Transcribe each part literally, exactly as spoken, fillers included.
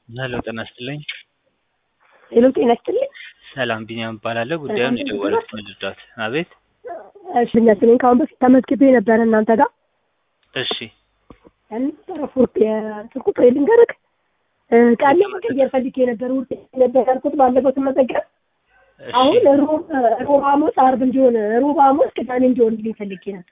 ሄሎ ጤና ይስጥልኝ። ሄሎ ጤና ይስጥልኝ። ሰላም ቢኒያም እባላለሁ። ጉዳዩን የደወሉት ምንድነው? አቤት። እሺ እኛስኔ ካሁን በፊት ተመዝግቤ ነበር እናንተ ጋር። እሺ ያን ተረፉት የስልኩ ልንገርክ ቃል መቀየር ፈልጌ ነበር ውርጥ ነበር ያልኩት ባለፈው ተመዘገብ። አሁን ሮብ ሮብ ሐሙስ ዓርብ እንዲሆን ሮብ ሐሙስ ቅዳሜ እንዲሆን ፈልጌ ነበር።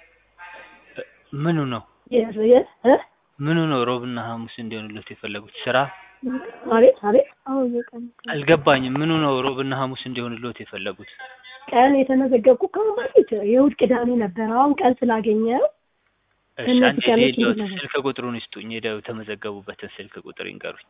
ምኑ ነው የስ የስ እ ምኑ ነው ሮብና ሐሙስ እንዲሆንልዎት የፈለጉት ስራ? አቤት አቤት። አሁን የቀን አልገባኝም። ምኑ ነው ሮብና ሐሙስ እንዲሆንልዎት የፈለጉት? ቀን የተመዘገብኩ ከአሁን በፊት የእሑድ ቅዳሜ ነበር። አሁን ቀን ስላገኘው እሺ አንዴ ሄዶት ስልክ ቁጥሩን ይስጡኝ። ሄደው የተመዘገቡበትን ስልክ ቁጥር ይንገሩኝ።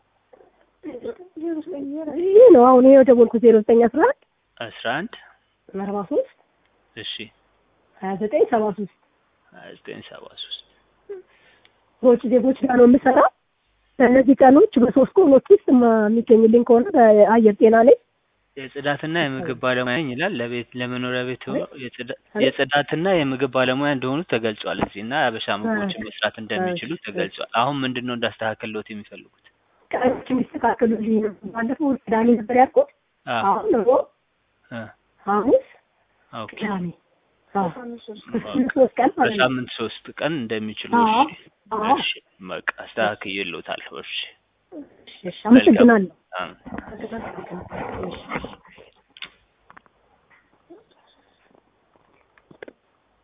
ይሄ ነው አሁን ይሄ ደወልኩት ዜሮ ዘጠኝ አስራ አንድ አስራ አንድ አርባ ሶስት እሺ ሀያ ዘጠኝ ሰባ ሶስት ሀያ ዘጠኝ ሰባ ሶስት ሰዎች ዜጎች ጋር ነው የምሰራው። በእነዚህ ቀኖች በሶስት ቀኖች ውስጥ የሚገኝልኝ ከሆነ በአየር ጤና ላይ የጽዳትና የምግብ ባለሙያ ነኝ ይላል። ለቤት ለመኖሪያ ቤት የጽዳትና የምግብ ባለሙያ እንደሆኑ ተገልጿል እዚህና አበሻ ምግቦችን መስራት እንደሚችሉ ተገልጿል። አሁን ምንድነው እንዳስተካከልሎት የሚፈልጉት? ቀኖች የሚስተካከሉልኝ ነው። ባለፈው ቅዳሜ ነበር ያልኩት። አሁን ነው እ ሐሙስ ኦኬ ቅዳሜ አዎ ሶስት ቀን ማለት ነው። በሳምንት ሶስት ቀን እንደሚችሉ እሺ እሺ በቃ አስተካክዬልዎታለሁ። እሺ እሺ አመሰግናለሁ። አዎ